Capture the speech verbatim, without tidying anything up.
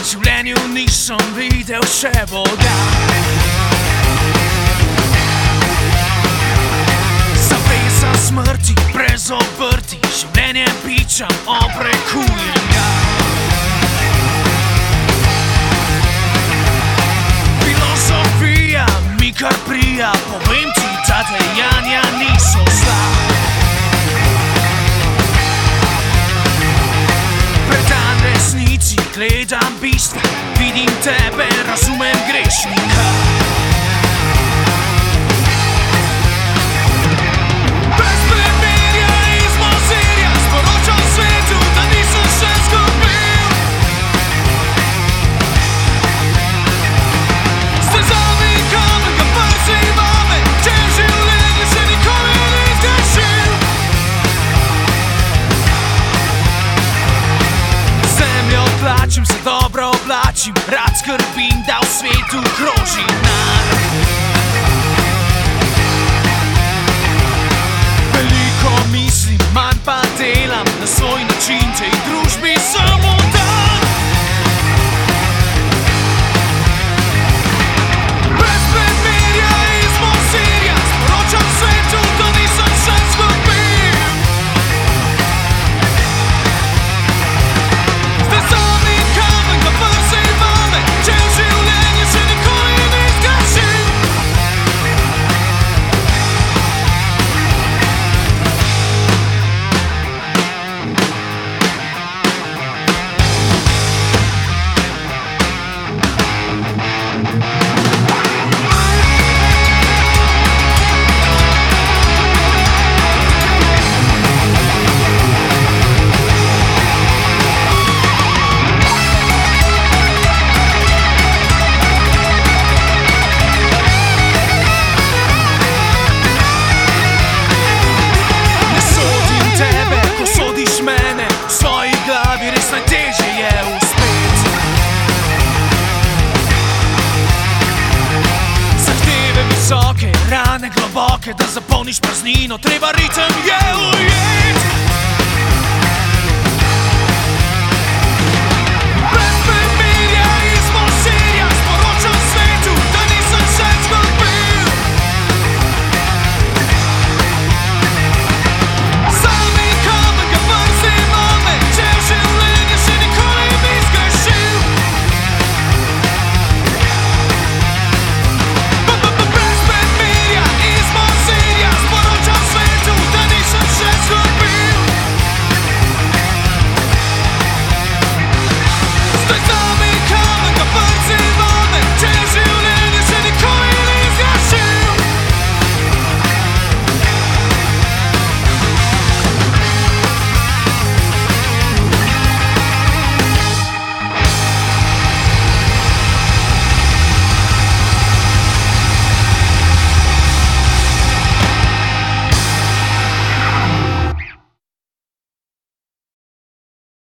V življenju nisem videl še Boga. Zaveza smrti, brez obrti, življenje pičam, obrekujem ga. Filozofija mi kar prija, povem ti, ta dejanja niso zla. Predan resnici, gledam bistva, vidim tebe, razumem grešnika. Brez premirja iz Mozirja sporočam svetu, da nisem še zgubil. Stezami kamen ga prsi vame, če v življenju se nikoli ni zgrešil. Zemljo tlačim, se dobro oblačim, rad skrbim, da v svetu kroži denar. Veliko mislim, manj pa delam, na svoj način tej družbi samo dan. Brez premirja iz Mozirja sporočam svetu, da nisem še zgubil. Stezami kamen ga prsi vame, če v življenju se nikoli ni zgrešil. Ne sodim tebe, ko sodiš mene, v svoji glavi res najtežje je uspet. Zahteve visoke, rane globoke, da zapolniš praznino, treba ritem je ujet.